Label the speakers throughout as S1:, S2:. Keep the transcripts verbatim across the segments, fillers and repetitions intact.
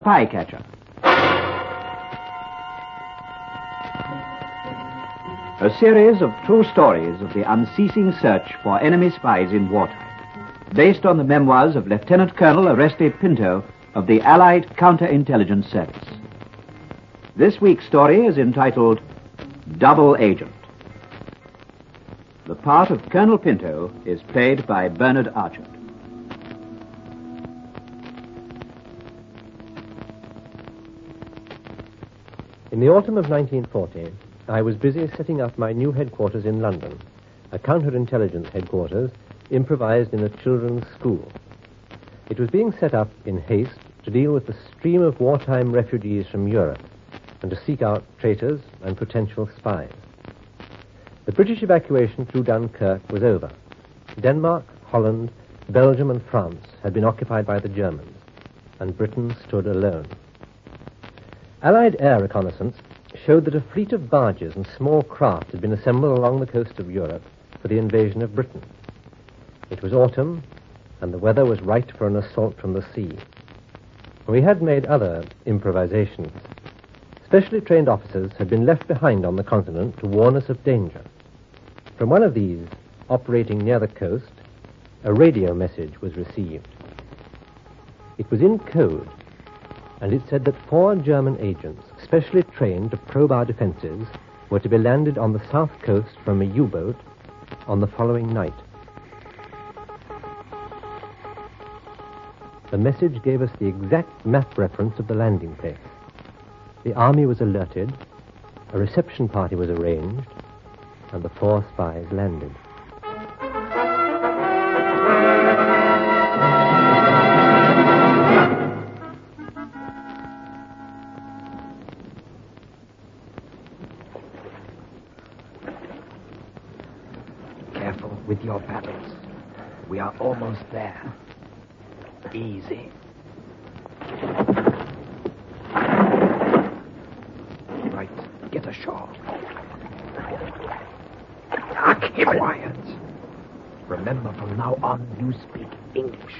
S1: Spycatcher. A series of true stories of the unceasing search for enemy spies in wartime, based on the memoirs of Lieutenant Colonel Oreste Pinto of the Allied Counterintelligence Service. This week's story is entitled Double Agent. The part of Colonel Pinto is played by Bernard Archer.
S2: In the autumn of nineteen forty, I was busy setting up my new headquarters in London, a counterintelligence headquarters improvised in a children's school. It was being set up in haste to deal with the stream of wartime refugees from Europe and to seek out traitors and potential spies. The British evacuation through Dunkirk was over. Denmark, Holland, Belgium and France had been occupied by the Germans, and Britain stood alone. Allied air reconnaissance showed that a fleet of barges and small craft had been assembled along the coast of Europe for the invasion of Britain. It was autumn, and the weather was right for an assault from the sea. We had made other improvisations. Specially trained officers had been left behind on the continent to warn us of danger. From one of these, operating near the coast, a radio message was received. It was in code, and it said that four German agents, specially trained to probe our defenses, were to be landed on the south coast from a U-boat on the following night. The message gave us the exact map reference of the landing place. The army was alerted, a reception party was arranged, and the four spies landed.
S3: Careful with your paddles. We are almost there. Easy. Right, get ashore. Ah, keep quiet. Remember, from now on, you speak English.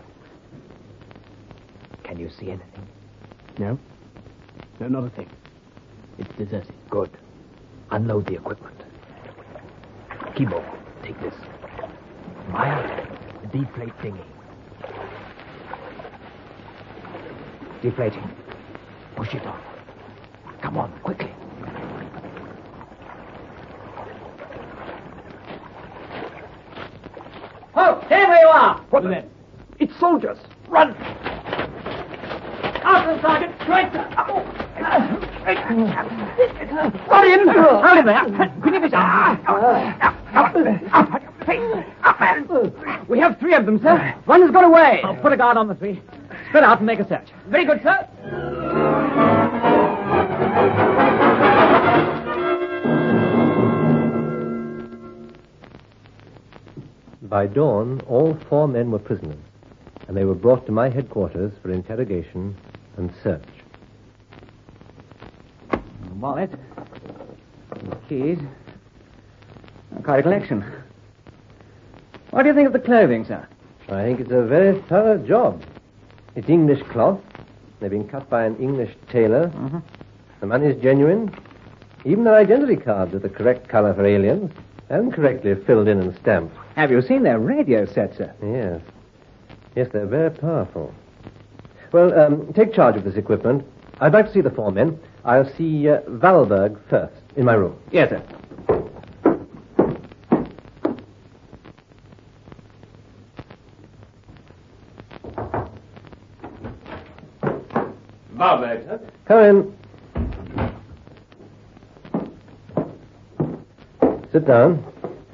S3: Can you see anything?
S4: No. No, not a thing. It's deserted.
S3: Good. Unload the equipment. Kibo, take this. Maya, deflate thingy. Deflating. Push it on. Come on, quickly.
S5: Oh, stay where you are!
S3: What the men? It's soldiers. Run!
S5: After them, Sergeant. Right, sir.
S3: Run in!
S5: Hold him there. Give me this arm.
S3: Hey, up, man!
S5: We have three of them, sir. One has got away. I'll put a guard on the three. Spread out and make a search. Very good, sir.
S2: By dawn, all four men were prisoners, and they were brought to my headquarters for interrogation and search.
S5: The wallet. The keys. Quite a collection. What do you think of the clothing, sir?
S2: I think it's a very thorough job. It's English cloth. They've been cut by an English tailor.
S5: Mm-hmm.
S2: The money's genuine. Even their identity cards are the correct color for aliens, and correctly filled in and stamped.
S5: Have you seen their radio set, sir?
S2: Yes. Yes, they're very powerful. Well, um, take charge of this equipment. I'd like to see the four men. I'll see uh, Valberg first, in my room.
S5: Yes, sir.
S6: Valberg, sir.
S2: Come in. Sit down.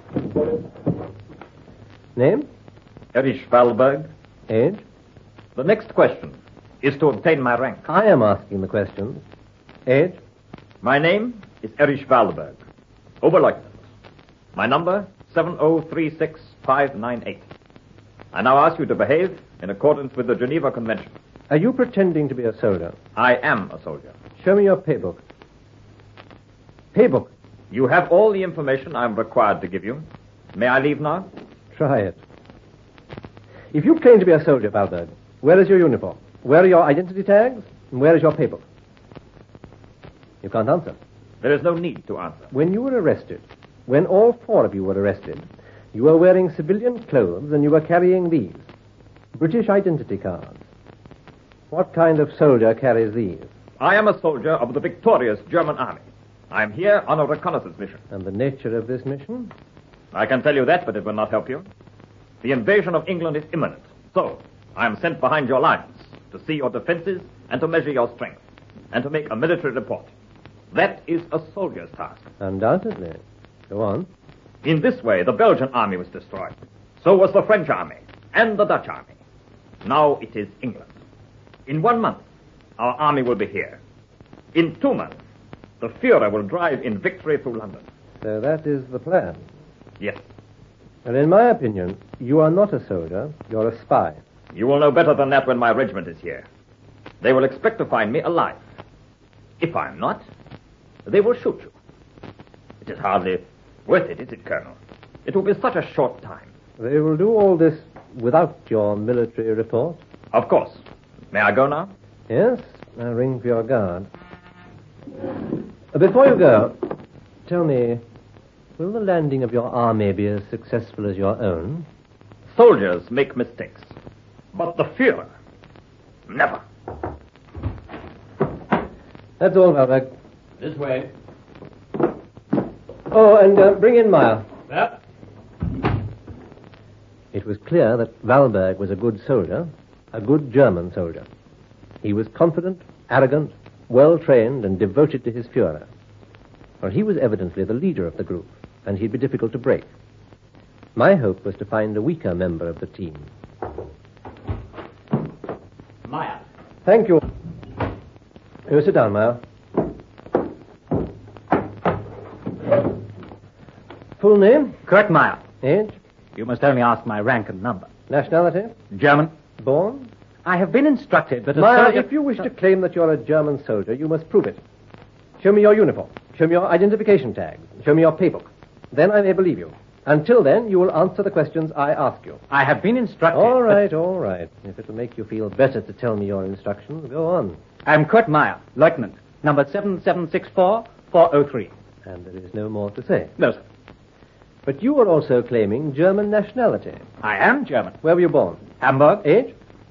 S2: Name?
S6: Erich Valberg.
S2: Age?
S6: The next question is to obtain my rank.
S2: I am asking the questions. Age?
S6: My name is Erich Valberg, Oberleutnant. My number, seven oh three six five nine eight. I now ask you to behave in accordance with the Geneva Convention.
S2: Are you pretending to be a soldier?
S6: I am a soldier.
S2: Show me your paybook. Paybook.
S6: You have all the information I am required to give you. May I leave now?
S2: Try it. If you claim to be a soldier, Valberg, where is your uniform? Where are your identity tags? And where is your paper? You can't answer.
S6: There is no need to answer.
S2: When you were arrested, when all four of you were arrested, you were wearing civilian clothes and you were carrying these. British identity cards. What kind of soldier carries these?
S6: I am a soldier of the victorious German army. I am here on a reconnaissance mission.
S2: And the nature of this mission?
S6: I can tell you that, but it will not help you. The invasion of England is imminent. So, I am sent behind your lines to see your defenses and to measure your strength and to make a military report. That is a soldier's task.
S2: Undoubtedly. Go on.
S6: In this way, the Belgian army was destroyed. So was the French army and the Dutch army. Now it is England. In one month, our army will be here. In two months, the Führer will drive in victory through London.
S2: So that is the plan.
S6: Yes.
S2: And in my opinion, you are not a soldier, you're a spy.
S6: You will know better than that when my regiment is here. They will expect to find me alive. If I am not, they will shoot you. It is hardly worth it, is it, Colonel? It will be such a short time.
S2: They will do all this without your military report?
S6: Of course. May I go now?
S2: Yes, I'll ring for your guard. Before you go, tell me, will the landing of your army be as successful as your own?
S6: Soldiers make mistakes. But the Führer, never.
S2: That's all, Valberg.
S3: This way.
S2: Oh, and uh, bring in Meyer.
S3: Yep.
S2: It was clear that Valberg was a good soldier, a good German soldier. He was confident, arrogant, well-trained, and devoted to his Führer. Well, he was evidently the leader of the group, and he'd be difficult to break. My hope was to find a weaker member of the team.
S3: Meyer.
S2: Thank you. You sit down, Meyer. Full name?
S5: Kurt Meyer.
S2: Age?
S5: You must only ask my rank and number.
S2: Nationality?
S5: German.
S2: Born?
S5: I have been instructed that a
S2: Meyer,
S5: soldier...
S2: if you wish to claim that you're a German soldier, you must prove it. Show me your uniform. Show me your identification tag. Show me your paybook. Then I may believe you. Until then, you will answer the questions I ask you.
S5: I have been instructed...
S2: All
S5: that-
S2: right, all right. If it'll make you feel better to tell me your instructions, go on.
S5: I'm Kurt Meyer, Lieutenant, number seven seven six four four oh three.
S2: And there is no more to say.
S5: No, sir.
S2: But you are also claiming German nationality.
S5: I am German.
S2: Where were you born?
S5: Hamburg.
S2: Age?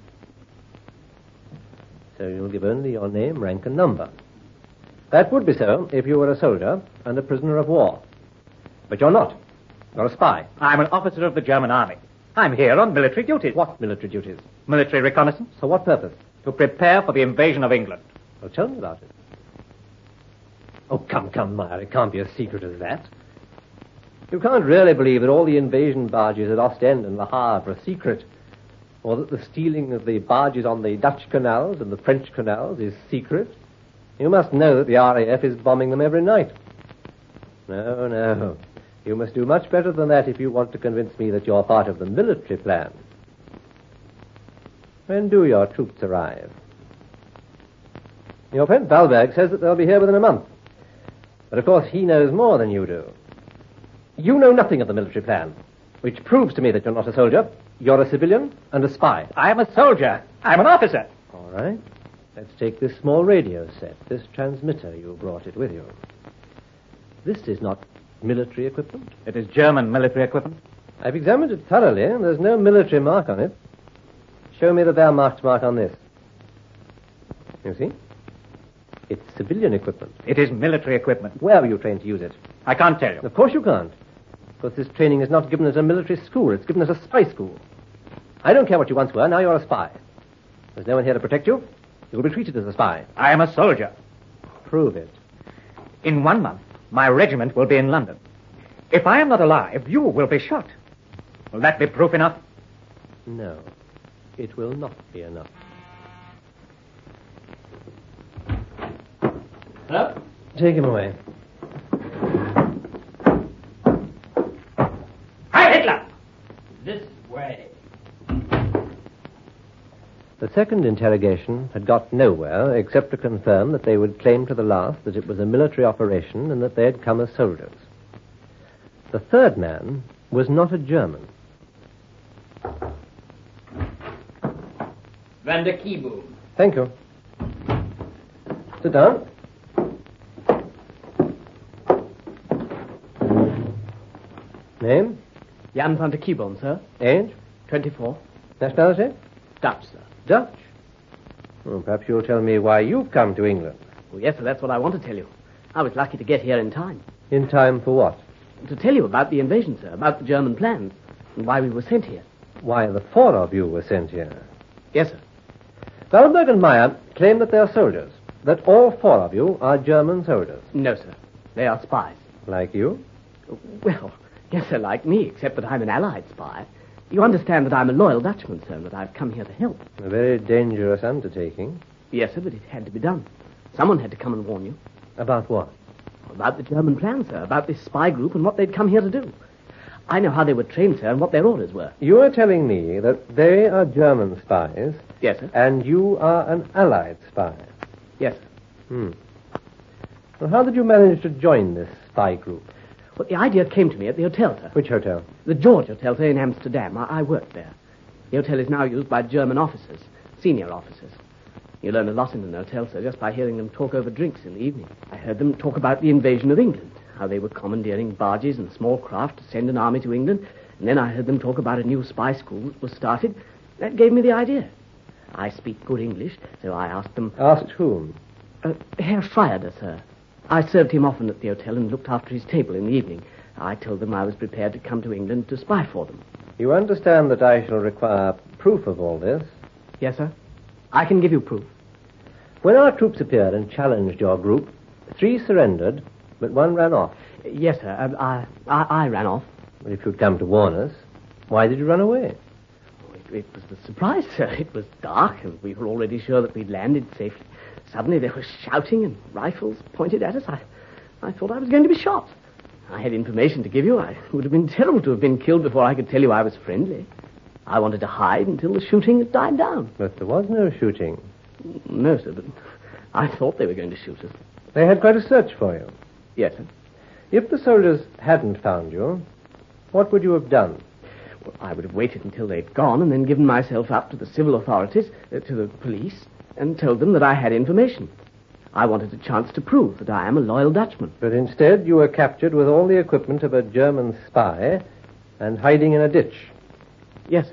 S2: So you'll give only your name, rank, and number. That would be so if you were a soldier and a prisoner of war. But you're not. You're a spy.
S5: I'm an officer of the German army. I'm here on military duties.
S2: What military duties?
S5: Military reconnaissance.
S2: For what purpose?
S5: To prepare for the invasion of England.
S2: Well, tell me about it. Oh, come, come, Meyer. It can't be as secret as that. You can't really believe that all the invasion barges at Ostend and Le Havre are secret, or that the stealing of the barges on the Dutch canals and the French canals is secret. You must know that the R A F is bombing them every night. No, no. You must do much better than that if you want to convince me that you're part of the military plan. When do your troops arrive? Your friend Valberg says that they'll be here within a month. But of course he knows more than you do. You know nothing of the military plan, which proves to me that you're not a soldier. You're a civilian and a spy.
S5: I am a soldier. I'm an officer.
S2: All right. Let's take this small radio set, this transmitter. You brought it with you. This is not military equipment.
S5: It is German military equipment.
S2: I've examined it thoroughly, and there's no military mark on it. Show me the Wehrmacht mark on this. You see? It's civilian equipment.
S5: It is military equipment.
S2: Where were you trained to use it?
S5: I can't tell you.
S2: Of course you can't. Because this training is not given at a military school. It's given at a spy school. I don't care what you once were. Now you're a spy. There's no one here to protect you. You'll be treated as a spy.
S5: I am a soldier.
S2: Prove it.
S5: In one month, my regiment will be in London. If I am not alive, you will be shot. Will that be proof enough?
S2: No. It will not be enough.
S3: Sir?
S2: Take him away.
S5: Hi, Hitler!
S3: This way.
S2: The second interrogation had got nowhere except to confirm that they would claim to the last that it was a military operation and that they had come as soldiers. The third man was not a German.
S3: Van der Kieboom.
S2: Thank you. Sit down. Name?
S4: Jan van der Kiebon, sir.
S2: Age?
S4: twenty-four.
S2: Nationality?
S4: Dutch, sir.
S2: Dutch. Well, perhaps you'll tell me why you've come to England.
S4: Oh, yes, sir, that's what I want to tell you. I was lucky to get here in time.
S2: In time for what?
S4: To tell you about the invasion, sir, about the German plans, and why we were sent here.
S2: Why the four of you were sent here.
S4: Yes, sir.
S2: Wallenberg and Meyer claim that they're soldiers, that all four of you are German soldiers.
S4: No, sir. They are spies.
S2: Like you?
S4: Well, yes, sir, like me, except that I'm an Allied spy. You understand that I'm a loyal Dutchman, sir, and that I've come here to help.
S2: A very dangerous undertaking.
S4: Yes, sir, but it had to be done. Someone had to come and warn you.
S2: About what?
S4: About the German plan, sir, about this spy group and what they'd come here to do. I know how they were trained, sir, and what their orders were.
S2: You are telling me that they are German spies.
S4: Yes, sir.
S2: And you are an Allied spy.
S4: Yes, sir.
S2: Hmm. Well, how did you manage to join this spy group?
S4: Well, the idea came to me at the hotel, sir.
S2: Which hotel?
S4: The George Hotel, sir, in Amsterdam. I, I worked there. The hotel is now used by German officers, senior officers. You learn a lot in an hotel, sir, just by hearing them talk over drinks in the evening. I heard them talk about the invasion of England, how they were commandeering barges and small craft to send an army to England, and then I heard them talk about a new spy school that was started. That gave me the idea. I speak good English, so I asked them...
S2: Asked whom?
S4: Uh, Herr Schreider, sir. I served him often at the hotel and looked after his table in the evening. I told them I was prepared to come to England to spy for them.
S2: You understand that I shall require proof of all this?
S4: Yes, sir. I can give you proof.
S2: When our troops appeared and challenged your group, three surrendered, but one ran off.
S4: Yes, sir. Uh, I, I, I ran off.
S2: But if you'd come to warn us, why did you run away?
S4: It, it was the surprise, sir. It was dark, and we were already sure that we'd landed safely. Suddenly there was shouting and rifles pointed at us. I, I thought I was going to be shot. I had information to give you. I, it would have been terrible to have been killed before I could tell you I was friendly. I wanted to hide until the shooting had died down.
S2: But there was no shooting.
S4: No, sir, but I thought they were going to shoot us.
S2: They had quite a search for you.
S4: Yes, sir.
S2: If the soldiers hadn't found you, what would you have done?
S4: Well, I would have waited until they'd gone and then given myself up to the civil authorities, uh, to the police, and told them that I had information. I wanted a chance to prove that I am a loyal Dutchman.
S2: But instead, you were captured with all the equipment of a German spy and hiding in a ditch.
S4: Yes, sir.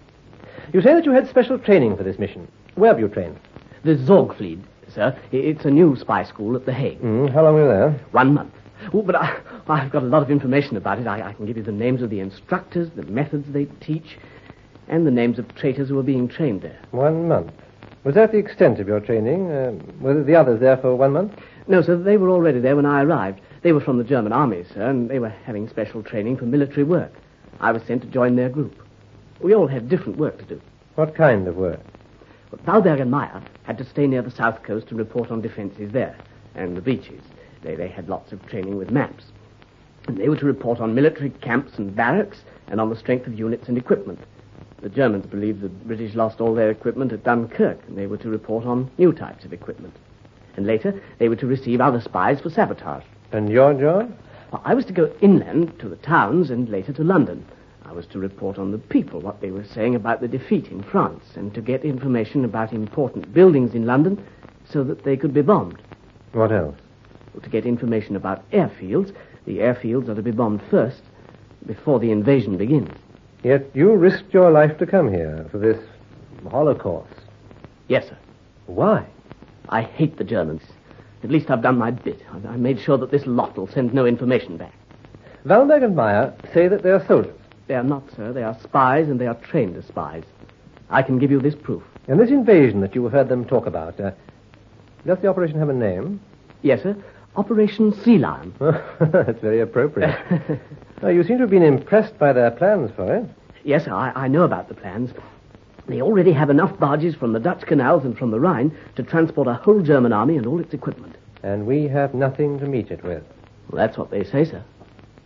S2: You say that you had special training for this mission. Where have you trained?
S4: The Zorgvliet, sir. It's a new spy school at The Hague.
S2: Mm, how long were you there?
S4: One month. Oh, but I, I've got a lot of information about it. I, I can give you the names of the instructors, the methods they teach, and the names of traitors who are being trained there.
S2: One month. Was that the extent of your training? Uh, were the others there for one month?
S4: No, sir, they were already there when I arrived. They were from the German army, sir, and they were having special training for military work. I was sent to join their group. We all had different work to do.
S2: What kind of work?
S4: Well, Thalberg and Meyer had to stay near the south coast and report on defenses there, and the beaches. They, they had lots of training with maps. And they were to report on military camps and barracks, and on the strength of units and equipment. The Germans believed the British lost all their equipment at Dunkirk, and they were to report on new types of equipment. And later, they were to receive other spies for sabotage.
S2: And your job?
S4: Well, I was to go inland to the towns and later to London. I was to report on the people, what they were saying about the defeat in France, and to get information about important buildings in London so that they could be bombed.
S2: What else?
S4: Well, to get information about airfields. The airfields are to be bombed first, before the invasion begins.
S2: Yet you risked your life to come here for this Holocaust.
S4: Yes, sir.
S2: Why?
S4: I hate the Germans. At least I've done my bit. I, I made sure that this lot will send no information back.
S2: Wallenberg and Meyer say that they are soldiers.
S4: They are not, sir. They are spies, and they are trained as spies. I can give you this proof.
S2: And this invasion that you heard them talk about, uh, does the operation have a name?
S4: Yes, sir. Operation Sea Lion.
S2: That's very appropriate. Now, you seem to have been impressed by their plans for it.
S4: Yes, sir. I, I know about the plans. They already have enough barges from the Dutch canals and from the Rhine to transport a whole German army and all its equipment.
S2: And we have nothing to meet it with.
S4: Well, that's what they say, sir.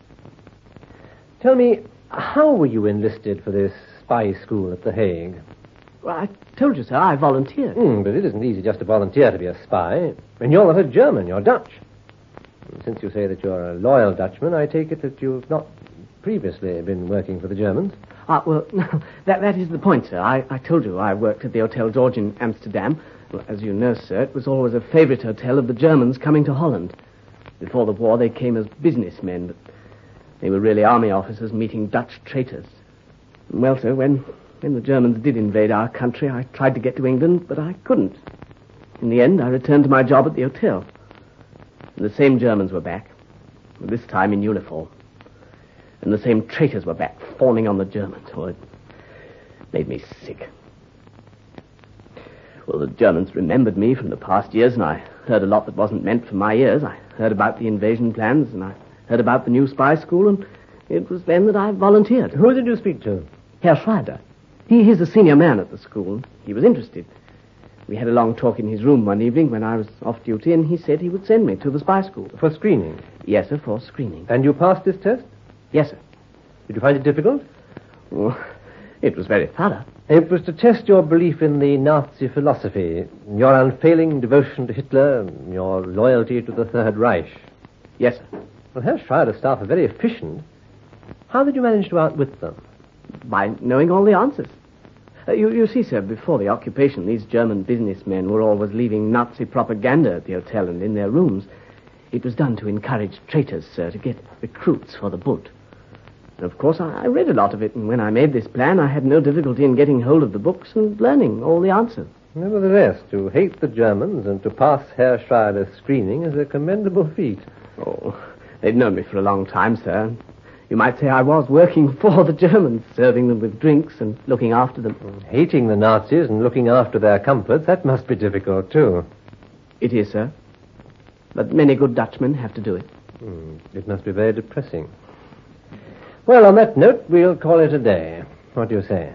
S2: Tell me, how were you enlisted for this spy school at The Hague?
S4: Well, I told you, sir, I volunteered.
S2: Mm, but it isn't easy just to volunteer to be a spy. And you're not a German, you're Dutch. And since you say that you're a loyal Dutchman, I take it that you've not previously been working for the Germans.
S4: Ah, well, no, that, that is the point, sir. I, I told you I worked at the Hotel George in Amsterdam, Well, as you know, sir, it was always a favorite hotel of the Germans coming to Holland. Before the war, they came as businessmen, but they were really army officers meeting Dutch traitors. Well, sir, when, when the Germans did invade our country, I tried to get to England, but I couldn't. In the end, I returned to my job at the hotel. And the same Germans were back, this time in uniform. And the same traitors were back, fawning on the Germans. Oh, it made me sick. Well, the Germans remembered me from the past years, and I heard a lot that wasn't meant for my ears. I heard about the invasion plans, and I heard about the new spy school, and it was then that I volunteered.
S2: Who did you speak to?
S4: Herr Schrader. He, he's the senior man at the school. He was interested. We had a long talk in his room one evening when I was off duty, and he said he would send me to the spy school.
S2: For screening?
S4: Yes, sir, for screening.
S2: And you passed this test?
S4: Yes, sir.
S2: Did you find it difficult?
S4: Oh, it was very thorough.
S2: It was to test your belief in the Nazi philosophy, your unfailing devotion to Hitler, and your loyalty to the Third Reich.
S4: Yes, sir.
S2: Well, Herr Schrader's staff are very efficient. How did you manage to outwit them?
S4: By knowing all the answers. Uh, you, you see, sir, before the occupation, these German businessmen were always leaving Nazi propaganda at the hotel and in their rooms. It was done to encourage traitors, sir, to get recruits for the Bund. And of course, I, I read a lot of it, and when I made this plan, I had no difficulty in getting hold of the books and learning all the answers.
S2: Nevertheless, to hate the Germans and to pass Herr Schrader's screening is a commendable feat.
S4: Oh, they'd known me for a long time, sir. You might say I was working for the Germans, serving them with drinks and looking after them.
S2: Hating the Nazis and looking after their comforts, that must be difficult, too.
S4: It is, sir. But many good Dutchmen have to do it.
S2: Mm, it must be very depressing. Well, on that note, we'll call it a day. What do you say?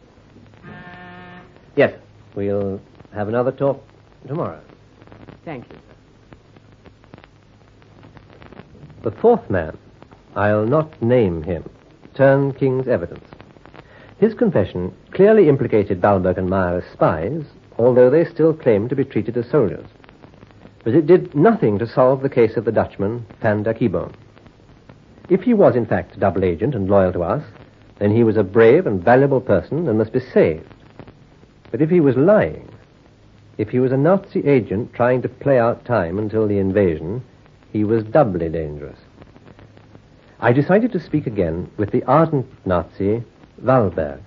S4: Yes.
S2: We'll have another talk tomorrow.
S4: Thank you, sir.
S2: The fourth man, I'll not name him, turned King's evidence. His confession clearly implicated Balberg and Meyer as spies, although they still claimed to be treated as soldiers. But it did nothing to solve the case of the Dutchman, Van der Kieboom. If he was, in fact, a double agent and loyal to us, then he was a brave and valuable person and must be saved. But if he was lying, if he was a Nazi agent trying to play out time until the invasion, he was doubly dangerous. I decided to speak again with the ardent Nazi, Walberg.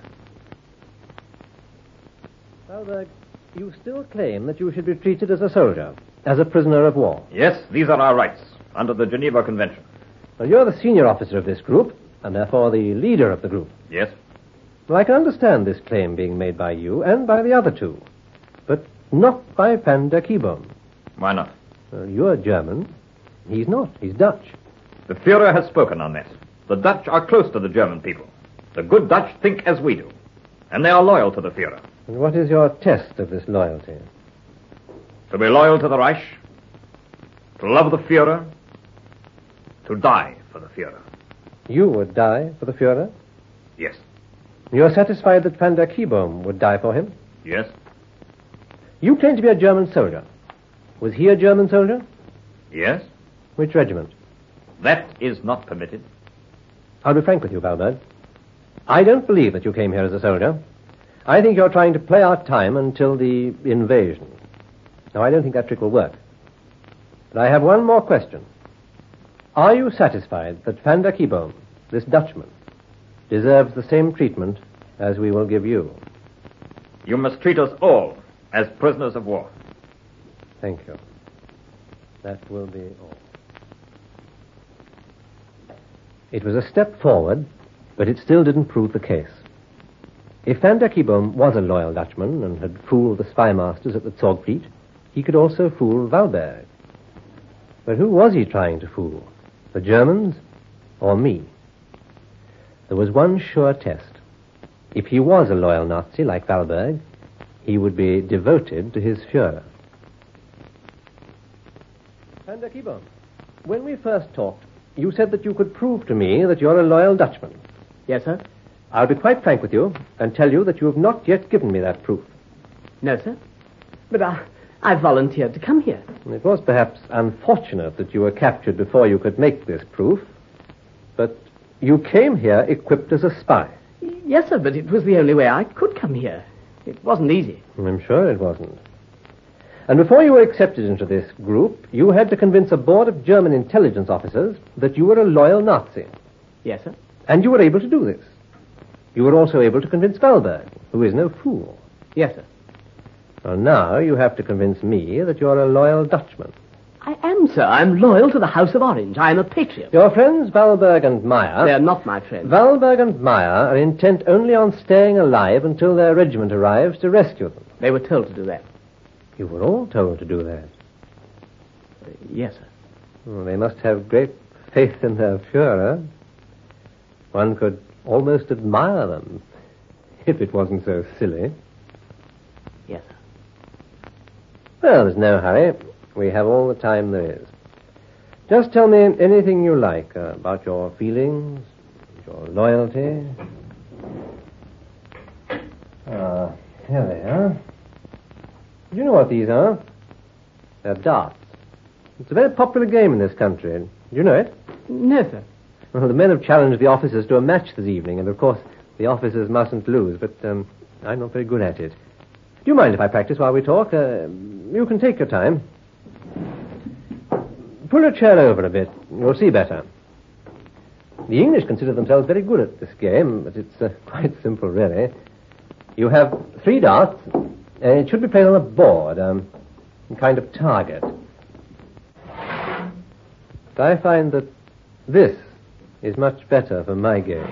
S2: Walberg, you still claim that you should be treated as a soldier, as a prisoner of war.
S6: Yes, these are our rights, under the Geneva Convention.
S2: Well, you're the senior officer of this group, and therefore the leader of the group.
S6: Yes.
S2: Well, I can understand this claim being made by you and by the other two, but not by Van der Kieboom.
S6: Why not?
S2: Well, you're German. He's not. He's Dutch.
S6: The Führer has spoken on this. The Dutch are close to the German people. The good Dutch think as we do, and they are loyal to the Führer.
S2: And what is your test of this loyalty?
S6: To be loyal to the Reich, to love the Führer, to die for the Führer.
S2: You would die for the Führer?
S6: Yes.
S2: You're satisfied that Van der Kieboom would die for him?
S6: Yes.
S2: You claim to be a German soldier. Was he a German soldier?
S6: Yes.
S2: Which regiment?
S6: That is not permitted.
S2: I'll be frank with you, Balberg. I don't believe that you came here as a soldier. I think you're trying to play out time until the invasion. Now, I don't think that trick will work. But I have one more question. Are you satisfied that Van der Kieboom, this Dutchman, deserves the same treatment as we will give you?
S6: You must treat us all as prisoners of war.
S2: Thank you. That will be all. It was a step forward, but it still didn't prove the case. If Van der Kieboom was a loyal Dutchman and had fooled the spy masters at the Zorgfleet, he could also fool Walberg. But who was he trying to fool? The Germans or me? There was one sure test. If he was a loyal Nazi like Walberg, he would be devoted to his Führer. Van der Kieboom, when we first talked, you said that you could prove to me that you're a loyal Dutchman.
S4: Yes, sir?
S2: I'll be quite frank with you and tell you that you have not yet given me that proof.
S4: No, sir. But I, I volunteered to come here.
S2: It was perhaps unfortunate that you were captured before you could make this proof, but you came here equipped as a spy.
S4: Yes, sir, but it was the only way I could come here. It wasn't easy.
S2: I'm sure it wasn't. And before you were accepted into this group, you had to convince a board of German intelligence officers that you were a loyal Nazi.
S4: Yes, sir.
S2: And you were able to do this. You were also able to convince Valberg, who is no fool.
S4: Yes, sir.
S2: Well, now you have to convince me that you're a loyal Dutchman.
S4: I am, sir. I'm loyal to the House of Orange. I am a patriot.
S2: Your friends Valberg and Meyer...
S4: They're not my friends.
S2: Valberg and Meyer are intent only on staying alive until their regiment arrives to rescue them.
S4: They were told to do that.
S2: You were all told to do that.
S4: Uh, yes, sir.
S2: Well, they must have great faith in their Führer. One could almost admire them, if it wasn't so silly.
S4: Yes, sir.
S2: Well, there's no hurry. We have all the time there is. Just tell me anything you like uh, about your feelings, your loyalty. Ah, here they are. Do you know what these are? They're darts. It's a very popular game in this country. Do you know it?
S4: No, sir.
S2: Well, the men have challenged the officers to a match this evening, and of course the officers mustn't lose, but um, I'm not very good at it. Do you mind if I practice while we talk? Uh, you can take your time. Pull a chair over a bit. You'll see better. The English consider themselves very good at this game, but it's uh, quite simple, really. You have three darts, and it should be played on a board, um, a kind of target. But I find that this is much better for my game.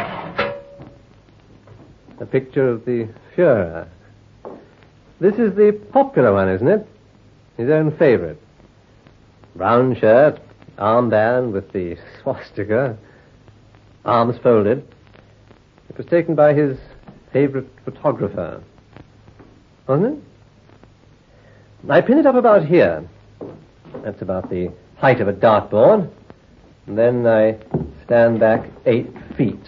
S2: A picture of the Führer. This is the popular one, isn't it? His own favorite. Brown shirt, armband with the swastika, arms folded. It was taken by his favorite photographer. Wasn't it? I pin it up about here. That's about the height of a dartboard. And then I stand back eight feet.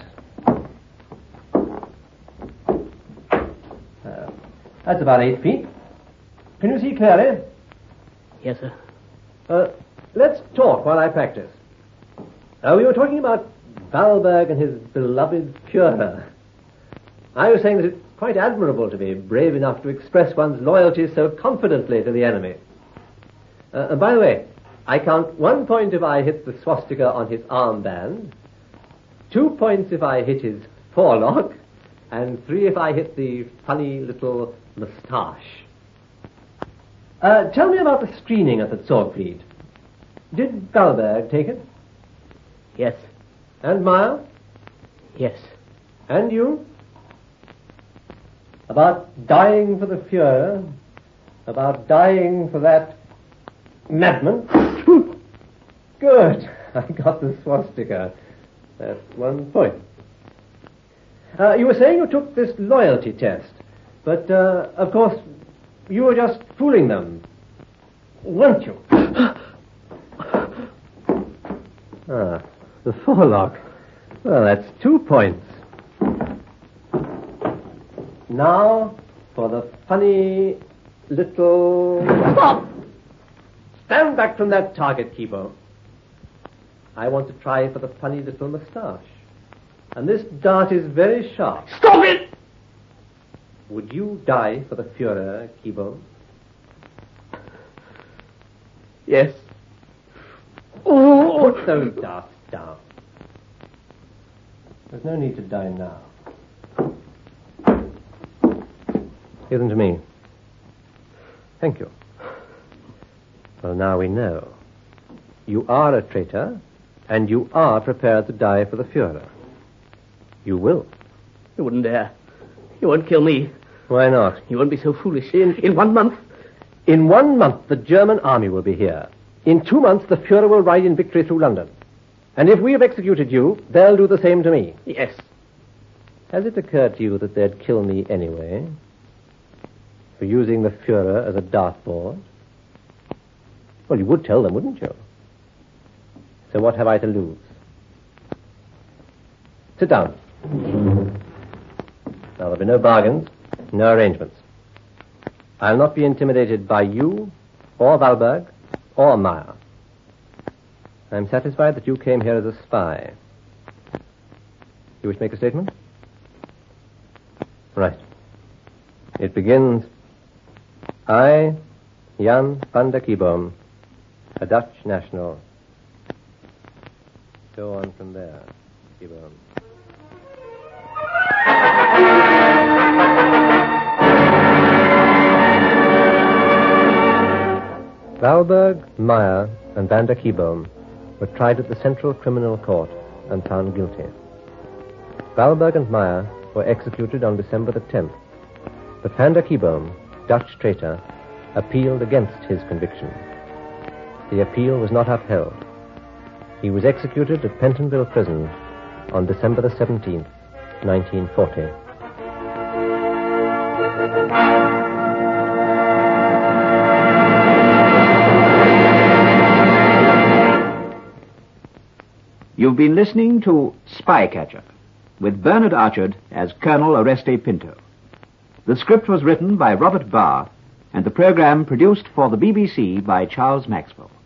S2: Uh, that's about eight feet. Can you see clearly?
S4: Yes, sir.
S2: Uh, let's talk while I practice. Uh, we were talking about Valberg and his beloved Führer. I was saying that it's quite admirable to be brave enough to express one's loyalty so confidently to the enemy. Uh, and by the way, I count one point if I hit the swastika on his armband, two points if I hit his forelock, and three if I hit the funny little moustache. Uh, tell me about the screening at the Zorgfried. Did Valberg take it?
S4: Yes.
S2: And Meyer?
S4: Yes.
S2: And you? About dying for the Führer? About dying for that madman? Good. I got the swastika. That's one point. Uh, you were saying you took this loyalty test, but, uh, of course, you were just fooling them, weren't you? Ah, the forelock. Well, that's two points. Now for the funny little... Stop! Stand back from that target, Kibo. I want to try for the funny little moustache. And this dart is very sharp.
S4: Stop it!
S2: Would you die for the Führer, Kibo?
S4: Yes.
S2: Oh, put those darts down. There's no need to die now. Give them to me. Thank you. Well, now we know. You are a traitor, and you are prepared to die for the Führer. You will.
S4: You wouldn't dare. You won't kill me.
S2: Why not?
S4: You won't be so foolish. In, in one month.
S2: In one month, the German army will be here. In two months, the Führer will ride in victory through London. And if we have executed you, they'll do the same to me.
S4: Yes.
S2: Has it occurred to you that they'd kill me anyway? For using the Führer as a dartboard? Well, you would tell them, wouldn't you? So what have I to lose? Sit down. Now, there'll be no bargains, no arrangements. I'll not be intimidated by you, or Valberg, or Meyer. I'm satisfied that you came here as a spy. You wish to make a statement? Right. It begins, I, Jan van der Kieboom, a Dutch national. Go on from there, Kieboom. Valberg, Meyer, and van der Kieboom were tried at the Central Criminal Court and found guilty. Valberg and Meyer were executed on December the tenth, but van der Kieboom, Dutch traitor, appealed against his conviction. The appeal was not upheld. He was executed at Pentonville Prison on December the seventeenth, nineteen forty.
S1: You've been listening to Spycatcher, with Bernard Archard as Colonel Oreste Pinto. The script was written by Robert Barr, and the program produced for the B B C by Charles Maxwell.